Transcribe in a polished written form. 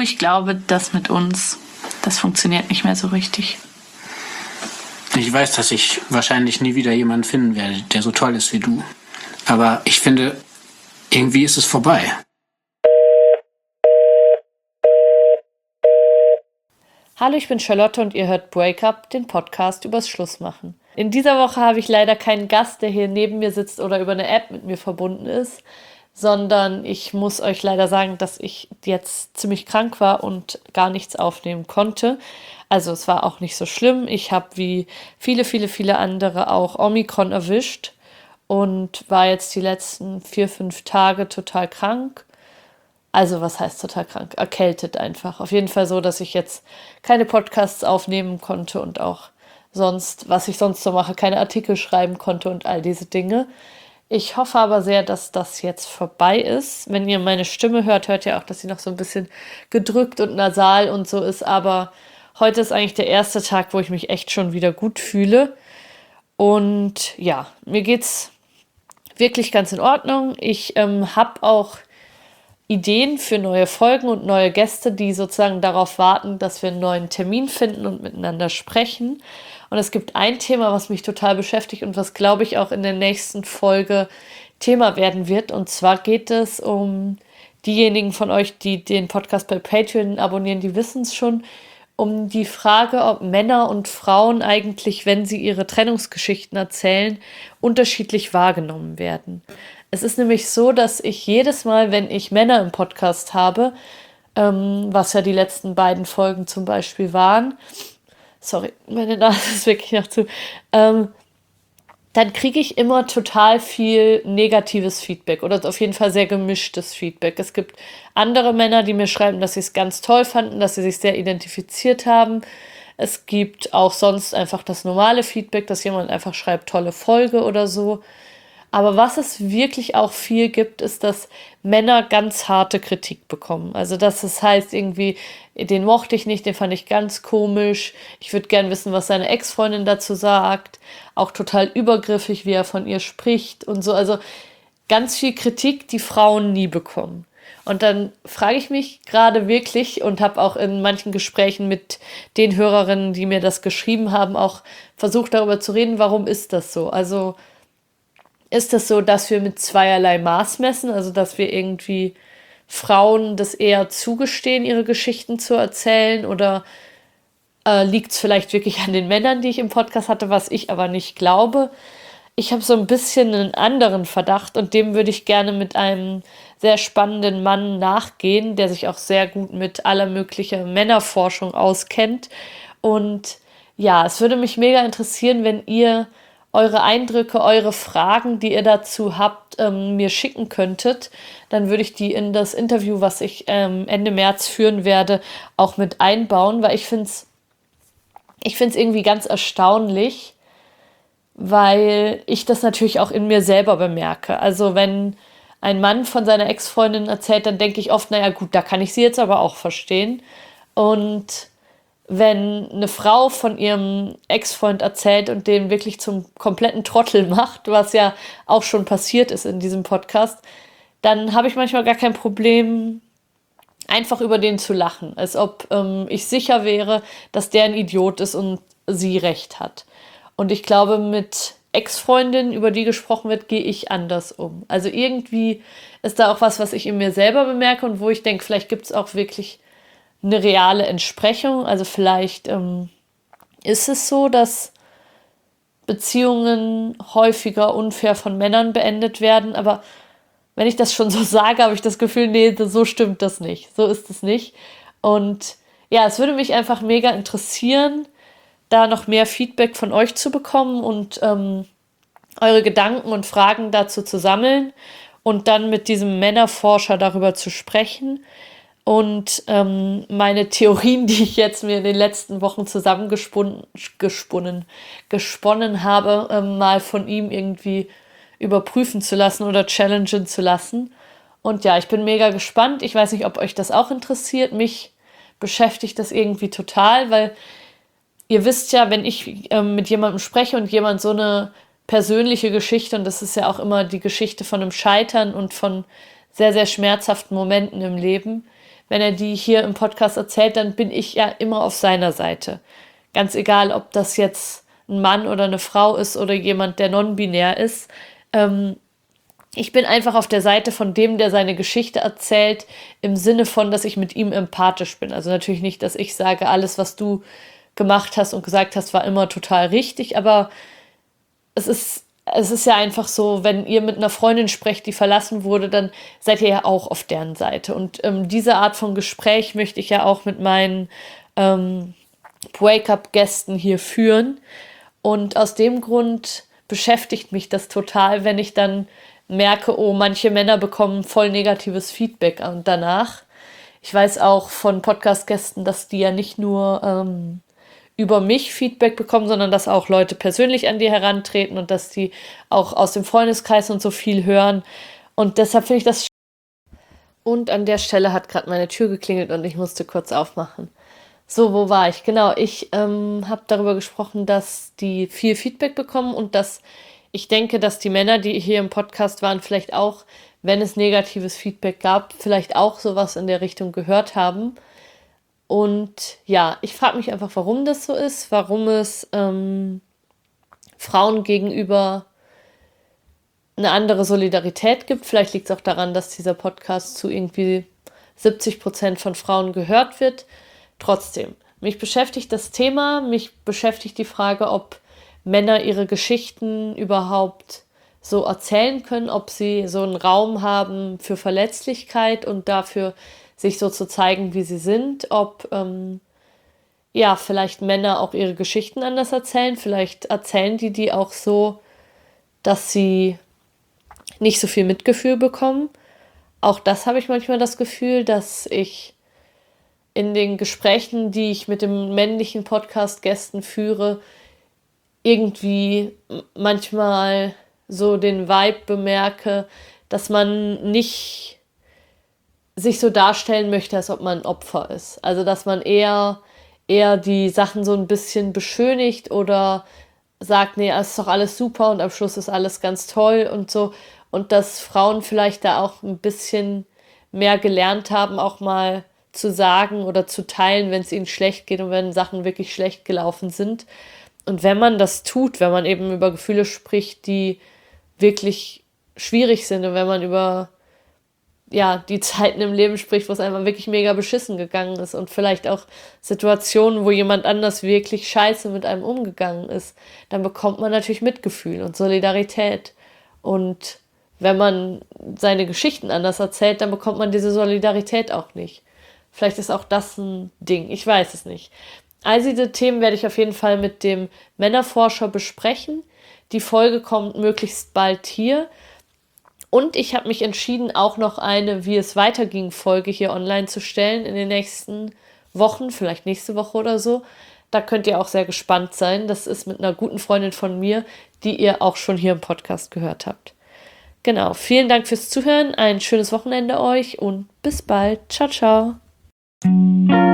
ich glaube, das mit uns, das funktioniert nicht mehr so richtig. Ich weiß, dass ich wahrscheinlich nie wieder jemanden finden werde, der so toll ist wie du. Aber ich finde, irgendwie ist es vorbei. Hallo, ich bin Charlotte und ihr hört Breakup, den Podcast übers Schlussmachen. In dieser Woche habe ich leider keinen Gast, der hier neben mir sitzt oder über eine App mit mir verbunden ist, sondern ich muss euch leider sagen, dass ich jetzt ziemlich krank war und gar nichts aufnehmen konnte. Also es war auch nicht so schlimm. Ich habe wie viele andere auch Omikron erwischt und war jetzt die letzten 4-5 Tage total krank. Also was heißt total krank? Erkältet einfach. Auf jeden Fall so, dass ich jetzt keine Podcasts aufnehmen konnte und auch sonst, was ich sonst so mache, keine Artikel schreiben konnte und all diese Dinge. Ich hoffe aber sehr, dass das jetzt vorbei ist. Wenn ihr meine Stimme hört, hört ihr auch, dass sie noch so ein bisschen gedrückt und nasal und so ist. Aber heute ist eigentlich der erste Tag, wo ich mich echt schon wieder gut fühle. Und ja, mir geht's wirklich ganz in Ordnung. Ich habe auch Ideen für neue Folgen und neue Gäste, die sozusagen darauf warten, dass wir einen neuen Termin finden und miteinander sprechen. Und es gibt ein Thema, was mich total beschäftigt und was, glaube ich, auch in der nächsten Folge Thema werden wird. Und zwar geht es um diejenigen von euch, die den Podcast bei Patreon abonnieren, die wissen es schon, um die Frage, ob Männer und Frauen eigentlich, wenn sie ihre Trennungsgeschichten erzählen, unterschiedlich wahrgenommen werden. Es ist nämlich so, dass ich jedes Mal, wenn ich Männer im Podcast habe, was ja die letzten beiden Folgen zum Beispiel waren, sorry, meine Nase ist wirklich noch zu, dann kriege ich immer total viel negatives Feedback oder auf jeden Fall sehr gemischtes Feedback. Es gibt andere Männer, die mir schreiben, dass sie es ganz toll fanden, dass sie sich sehr identifiziert haben. Es gibt auch sonst einfach das normale Feedback, dass jemand einfach schreibt, tolle Folge oder so. Aber was es wirklich auch viel gibt, ist, dass Männer ganz harte Kritik bekommen. Also dass es heißt irgendwie, den mochte ich nicht, den fand ich ganz komisch. Ich würde gern wissen, was seine Ex-Freundin dazu sagt. Auch total übergriffig, wie er von ihr spricht und so. Also ganz viel Kritik, die Frauen nie bekommen. Und dann frage ich mich gerade wirklich und habe auch in manchen Gesprächen mit den Hörerinnen, die mir das geschrieben haben, auch versucht darüber zu reden, warum ist das so? Also ist es so, dass wir mit zweierlei Maß messen, also dass wir irgendwie Frauen das eher zugestehen, ihre Geschichten zu erzählen, oder liegt es vielleicht wirklich an den Männern, die ich im Podcast hatte, was ich aber nicht glaube. Ich habe so ein bisschen einen anderen Verdacht und dem würde ich gerne mit einem sehr spannenden Mann nachgehen, der sich auch sehr gut mit aller möglichen Männerforschung auskennt. Und ja, es würde mich mega interessieren, wenn ihr eure Eindrücke, eure Fragen, die ihr dazu habt, mir schicken könntet. Dann würde ich die in das Interview, was ich Ende März führen werde, auch mit einbauen, weil ich finde es irgendwie ganz erstaunlich, weil ich das natürlich auch in mir selber bemerke. Also wenn ein Mann von seiner Ex-Freundin erzählt, dann denke ich oft, naja gut, da kann ich sie jetzt aber auch verstehen. Und wenn eine Frau von ihrem Ex-Freund erzählt und den wirklich zum kompletten Trottel macht, was ja auch schon passiert ist in diesem Podcast, dann habe ich manchmal gar kein Problem, einfach über den zu lachen, als ob ich sicher wäre, dass der ein Idiot ist und sie recht hat. Und ich glaube, mit Ex-Freundinnen, über die gesprochen wird, gehe ich anders um. Also irgendwie ist da auch was ich in mir selber bemerke und wo ich denke, vielleicht gibt es auch wirklich eine reale Entsprechung. Also vielleicht ist es so, dass Beziehungen häufiger unfair von Männern beendet werden. Aber wenn ich das schon so sage, habe ich das Gefühl, nee, so stimmt das nicht. So ist es nicht. Und ja, es würde mich einfach mega interessieren, da noch mehr Feedback von euch zu bekommen und eure Gedanken und Fragen dazu zu sammeln und dann mit diesem Männerforscher darüber zu sprechen. Und meine Theorien, die ich jetzt mir in den letzten Wochen gesponnen habe, mal von ihm irgendwie überprüfen zu lassen oder challengen zu lassen. Und ja, ich bin mega gespannt. Ich weiß nicht, ob euch das auch interessiert. Mich beschäftigt das irgendwie total, weil ihr wisst ja, wenn ich mit jemandem spreche und jemand so eine persönliche Geschichte, und das ist ja auch immer die Geschichte von einem Scheitern und von sehr, sehr schmerzhaften Momenten im Leben, wenn er die hier im Podcast erzählt, dann bin ich ja immer auf seiner Seite. Ganz egal, ob das jetzt ein Mann oder eine Frau ist oder jemand, der non-binär ist. Ich bin einfach auf der Seite von dem, der seine Geschichte erzählt, im Sinne von, dass ich mit ihm empathisch bin. Also natürlich nicht, dass ich sage, alles, was du gemacht hast und gesagt hast, war immer total richtig, aber es ist ja einfach so, wenn ihr mit einer Freundin sprecht, die verlassen wurde, dann seid ihr ja auch auf deren Seite. Und diese Art von Gespräch möchte ich ja auch mit meinen Wake-up-Gästen hier führen. Und aus dem Grund beschäftigt mich das total, wenn ich dann merke, oh, manche Männer bekommen voll negatives Feedback danach. Ich weiß auch von Podcast-Gästen, dass die ja nicht nur über mich Feedback bekommen, sondern dass auch Leute persönlich an die herantreten und dass die auch aus dem Freundeskreis und so viel hören. Und deshalb finde ich das. Und an der Stelle hat gerade meine Tür geklingelt und ich musste kurz aufmachen. So, wo war ich? Genau, ich habe darüber gesprochen, dass die viel Feedback bekommen und dass ich denke, dass die Männer, die hier im Podcast waren, vielleicht auch, wenn es negatives Feedback gab, vielleicht auch sowas in der Richtung gehört haben. Und ja, ich frage mich einfach, warum das so ist, warum es Frauen gegenüber eine andere Solidarität gibt. Vielleicht liegt es auch daran, dass dieser Podcast zu irgendwie 70% von Frauen gehört wird. Trotzdem, mich beschäftigt das Thema, mich beschäftigt die Frage, ob Männer ihre Geschichten überhaupt so erzählen können, ob sie so einen Raum haben für Verletzlichkeit und dafür sich so zu zeigen, wie sie sind, ob vielleicht Männer auch ihre Geschichten anders erzählen, vielleicht erzählen die auch so, dass sie nicht so viel Mitgefühl bekommen. Auch das habe ich manchmal das Gefühl, dass ich in den Gesprächen, die ich mit den männlichen Podcast-Gästen führe, irgendwie manchmal so den Vibe bemerke, dass man nicht sich so darstellen möchte, als ob man ein Opfer ist. Also, dass man eher die Sachen so ein bisschen beschönigt oder sagt, nee, es ist doch alles super und am Schluss ist alles ganz toll und so. Und dass Frauen vielleicht da auch ein bisschen mehr gelernt haben, auch mal zu sagen oder zu teilen, wenn es ihnen schlecht geht und wenn Sachen wirklich schlecht gelaufen sind. Und wenn man das tut, wenn man eben über Gefühle spricht, die wirklich schwierig sind und wenn man über die Zeiten im Leben spricht, wo es einfach wirklich mega beschissen gegangen ist und vielleicht auch Situationen, wo jemand anders wirklich scheiße mit einem umgegangen ist, dann bekommt man natürlich Mitgefühl und Solidarität. Und wenn man seine Geschichten anders erzählt, dann bekommt man diese Solidarität auch nicht. Vielleicht ist auch das ein Ding, ich weiß es nicht. All diese Themen werde ich auf jeden Fall mit dem Männerforscher besprechen. Die Folge kommt möglichst bald hier. Und ich habe mich entschieden, auch noch eine Wie es weiterging Folge hier online zu stellen in den nächsten Wochen, vielleicht nächste Woche oder so. Da könnt ihr auch sehr gespannt sein. Das ist mit einer guten Freundin von mir, die ihr auch schon hier im Podcast gehört habt. Genau, vielen Dank fürs Zuhören, ein schönes Wochenende euch und bis bald. Ciao, ciao.